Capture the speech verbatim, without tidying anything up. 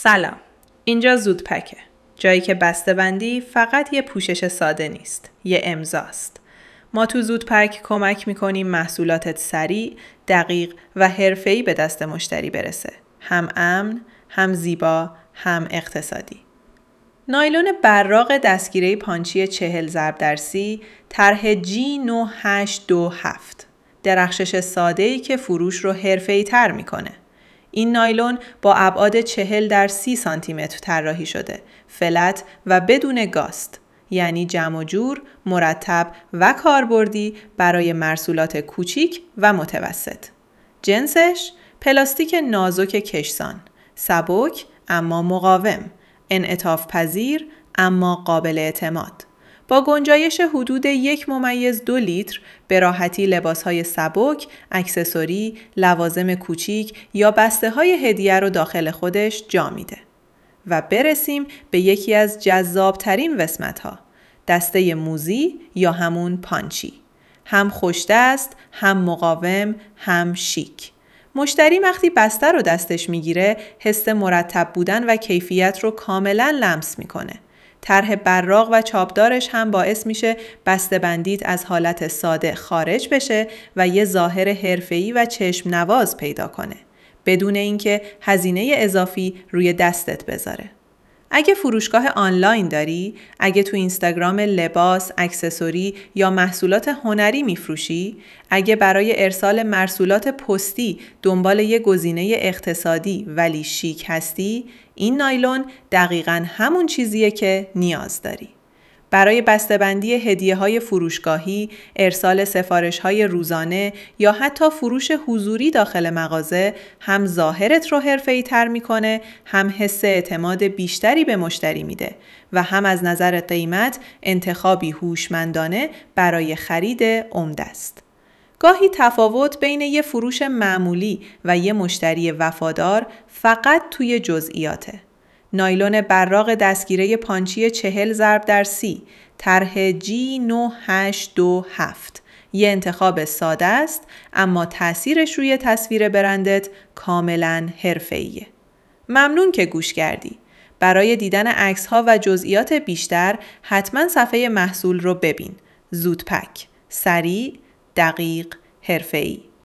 سلام، اینجا زودپکه. جایی که بسته‌بندی فقط یه پوشش ساده نیست، یه امضاست. ما تو زودپک کمک میکنیم محصولاتت سریع، دقیق و حرفه‌ای به دست مشتری برسه. هم امن، هم زیبا، هم اقتصادی. نایلون براق دستگیره پانچی چهل ضرب در سی طرح جی نه هشت دو هفت. درخشش ساده‌ای که فروش رو حرفه‌ای تر میکنه. این نایلون با ابعاد چهل در سی سانتی متر طراحی شده، فلت و بدون گاست، یعنی جمع و جور، مرتب و کاربردی برای مرسولات کوچیک و متوسط. جنسش پلاستیک نازک کشسان، سبک اما مقاوم، انعطاف پذیر اما قابل اعتماد. با گنجایش حدود یک ممیز دو لیتر به راحتی لباسهای سبک، اکسسوری، لوازم کوچیک یا بسته های هدیه رو داخل خودش جا میده. و برسیم به یکی از جذابترین وسمت‌ها، دسته موزی یا همون پانچی. هم خوش‌دست، هم مقاوم، هم شیک. مشتری وقتی بسته رو دستش میگیره، حس مرتب بودن و کیفیت رو کاملا لمس میکنه. طرح براق و چاپدارش هم باعث میشه بسته‌بندیت از حالت ساده خارج بشه و یه ظاهر حرفه‌ای و چشم نواز پیدا کنه، بدون اینکه هزینه اضافی روی دستت بذاره. اگه فروشگاه آنلاین داری، اگه تو اینستاگرام لباس، اکسسوری یا محصولات هنری میفروشی، اگه برای ارسال مرسولات پستی دنبال یه گزینه اقتصادی ولی شیک هستی، این نایلون دقیقاً همون چیزیه که نیاز داری. برای بسته‌بندی هدیه‌های فروشگاهی، ارسال سفارش‌های روزانه یا حتی فروش حضوری داخل مغازه، هم ظاهرت رو حرفه‌ای‌تر می‌کنه، هم حس اعتماد بیشتری به مشتری میده و هم از نظر قیمت انتخابی هوشمندانه برای خرید عمده است. گاهی تفاوت بین یه فروش معمولی و یه مشتری وفادار فقط توی جزئیاته. نایلون براق دستگیره پانچی چهل ضرب در سی طرح جی نه هشت دو هفت یه انتخاب ساده است، اما تأثیرش روی تصویر برندت کاملاً حرفه‌ایه. ممنون که گوش کردی. برای دیدن عکس‌ها و جزئیات بیشتر حتما صفحه محصول رو ببین. زودپک، سریع، دقیق، حرفه‌ای.